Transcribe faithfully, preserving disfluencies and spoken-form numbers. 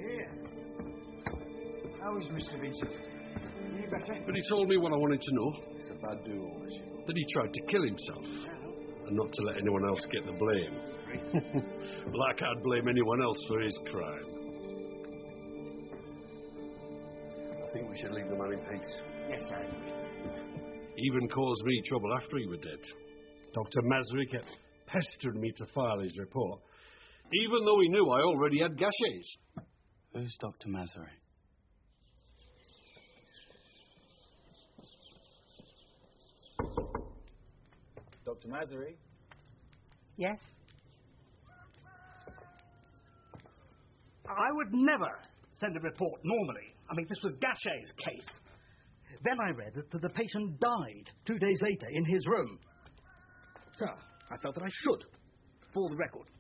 here. How is Mister Vincent? Any better? But he told me what I wanted to know. It's a bad do, all this, you know. That he tried to kill himself. And not to let anyone else get the blame. Well, I can't blame anyone else for his crime. I think we should leave the man in peace. Yes, sir. Even caused me trouble after he was dead. Doctor Masri kept pestering me to file his report, even though he knew I already had Gaucher's. Who's Doctor Masri? Doctor Masri? Yes? I would never send a report normally. I mean, this was Gaucher's case. Then I read that the patient died two days later in his room. So, I felt that I should, for the record.